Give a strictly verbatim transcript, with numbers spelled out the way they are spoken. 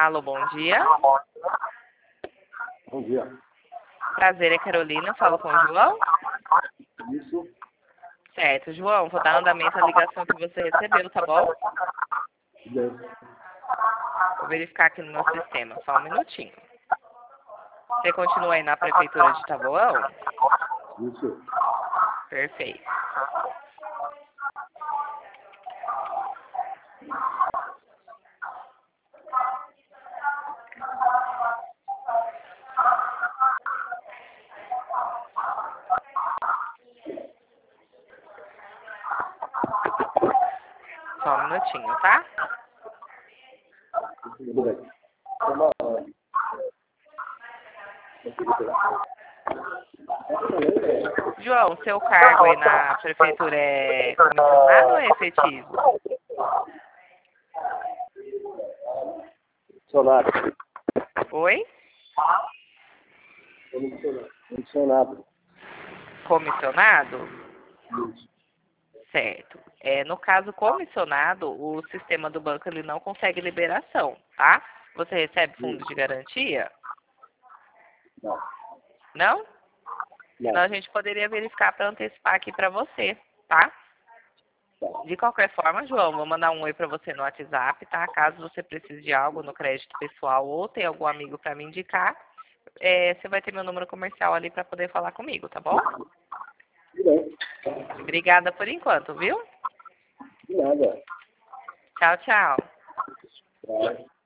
Alô, bom dia. Bom dia. Prazer, é Carolina. Falo com o João. Isso. Certo, João. Vou dar andamento à ligação que você recebeu, tá bom? Bem. Vou verificar aqui no meu sistema. Só um minutinho. Você continua aí na Prefeitura de Taboão? Isso. Perfeito. Só um minutinho, tá? Tudo bem. Uma... João, seu cargo aí na Prefeitura é comissionado ou é efetivo? Funcionário. Oi? Comissionado. Funcionário. Comissionado? Isso. Certo. É, no caso comissionado, o sistema do banco ele não consegue liberação, tá? Você recebe fundo de garantia? Não. Não? Senão Não. a gente poderia verificar para antecipar aqui para você, tá? De qualquer forma, João, vou mandar um oi para você no WhatsApp, tá? Caso você precise de algo no crédito pessoal ou tenha algum amigo para me indicar, é, você vai ter meu número comercial ali para poder falar comigo, tá bom? Tudo bem. Obrigada por enquanto, viu? De nada. Tchau, tchau. Tá.